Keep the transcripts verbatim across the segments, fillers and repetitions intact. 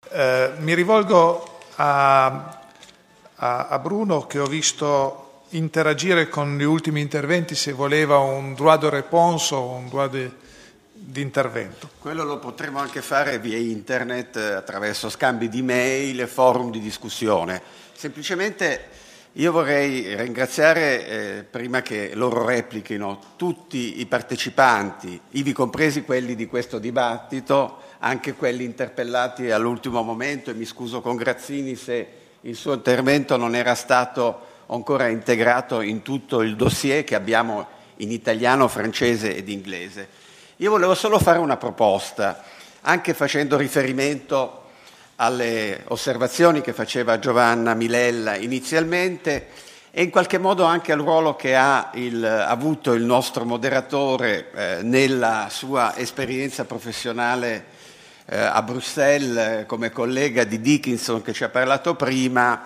Eh, mi rivolgo a, a, a Bruno, che ho visto interagire con gli ultimi interventi, se voleva un droit de réponse o un droit de, di intervento. Quello lo potremo anche fare via internet, attraverso scambi di mail e forum di discussione. Semplicemente io vorrei ringraziare, eh, prima che loro replichino, tutti i partecipanti, ivi compresi quelli di questo dibattito, anche quelli interpellati all'ultimo momento, e mi scuso con Grazzini se il suo intervento non era stato ancora integrato in tutto il dossier che abbiamo in italiano, francese ed inglese. Io volevo solo fare una proposta, anche facendo riferimento alle osservazioni che faceva Giovanna Milella inizialmente e in qualche modo anche al ruolo che ha il, avuto il nostro moderatore eh, nella sua esperienza professionale eh, a Bruxelles, eh, come collega di Dickinson che ci ha parlato prima,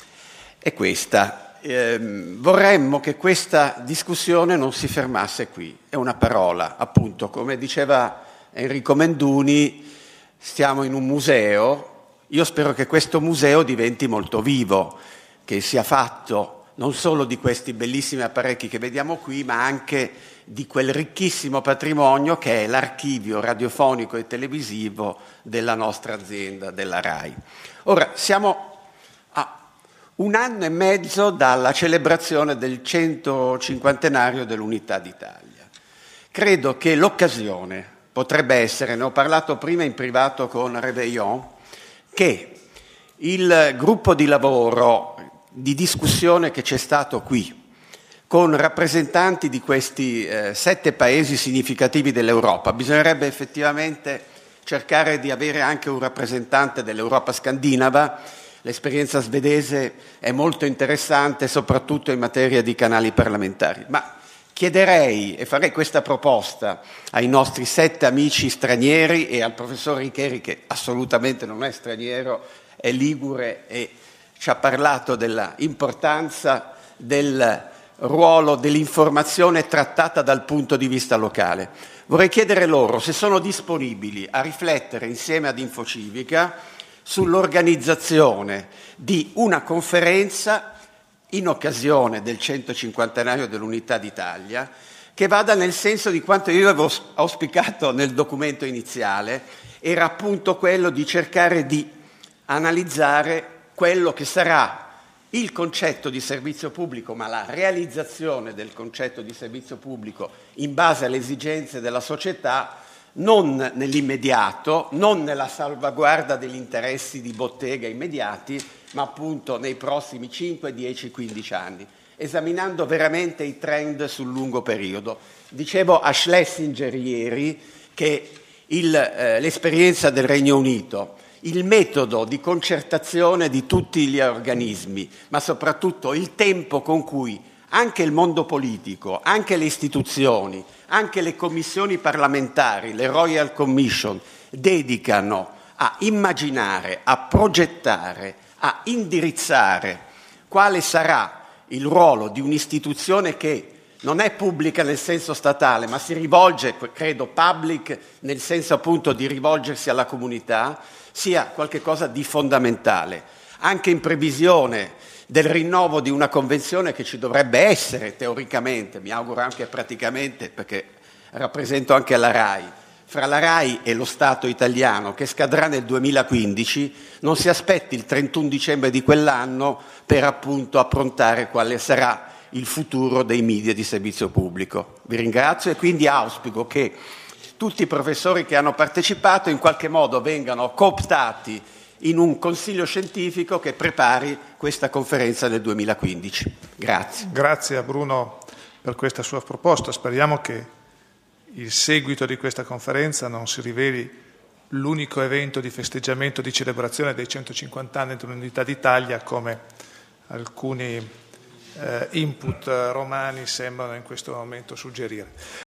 è questa. Eh, vorremmo che questa discussione non si fermasse qui. È una parola, appunto, come diceva Enrico Menduni, stiamo in un museo. Io spero che questo museo diventi molto vivo, che sia fatto non solo di questi bellissimi apparecchi che vediamo qui, ma anche di quel ricchissimo patrimonio che è l'archivio radiofonico e televisivo della nostra azienda, della RAI. Ora, siamo a un anno e mezzo dalla celebrazione del centocinquantenario dell'Unità d'Italia. Credo che l'occasione potrebbe essere, ne ho parlato prima in privato con Réveillon, che il gruppo di lavoro, di discussione che c'è stato qui, con rappresentanti di questi eh, sette paesi significativi dell'Europa, bisognerebbe effettivamente cercare di avere anche un rappresentante dell'Europa scandinava. L'esperienza svedese è molto interessante, soprattutto in materia di canali parlamentari. Ma chiederei e farei questa proposta ai nostri sette amici stranieri e al professor Richeri, che assolutamente non è straniero, è ligure e ci ha parlato dell'importanza del ruolo dell'informazione trattata dal punto di vista locale. Vorrei chiedere loro se sono disponibili a riflettere insieme ad Infocivica sull'organizzazione di una conferenza in occasione del centocinquantenario dell'Unità d'Italia, che vada nel senso di quanto io avevo auspicato nel documento iniziale, era appunto quello di cercare di analizzare quello che sarà il concetto di servizio pubblico, ma la realizzazione del concetto di servizio pubblico in base alle esigenze della società, non nell'immediato, non nella salvaguardia degli interessi di bottega immediati, ma appunto nei prossimi cinque, dieci, quindici anni, esaminando veramente i trend sul lungo periodo. Dicevo a Schlesinger ieri che il, eh, l'esperienza del Regno Unito, il metodo di concertazione di tutti gli organismi, ma soprattutto il tempo con cui anche il mondo politico, anche le istituzioni, anche le commissioni parlamentari, le Royal Commission, dedicano a immaginare, a progettare, a indirizzare quale sarà il ruolo di un'istituzione che non è pubblica nel senso statale, ma si rivolge, credo, public nel senso appunto di rivolgersi alla comunità, sia qualcosa di fondamentale, anche in previsione del rinnovo di una convenzione che ci dovrebbe essere teoricamente, mi auguro anche praticamente, perché rappresento anche la RAI, fra la RAI e lo Stato italiano, che scadrà nel duemilaquindici. Non si aspetti il trentuno dicembre di quell'anno per appunto approntare quale sarà il futuro dei media di servizio pubblico. Vi ringrazio e quindi auspico che tutti i professori che hanno partecipato in qualche modo vengano cooptati in un consiglio scientifico che prepari questa conferenza del duemilaquindici. Grazie. Grazie a Bruno per questa sua proposta. Speriamo che il seguito di questa conferenza non si riveli l'unico evento di festeggiamento, di celebrazione dei centocinquanta anni dell'Unità d'Italia, come alcuni eh, input romani sembrano in questo momento suggerire.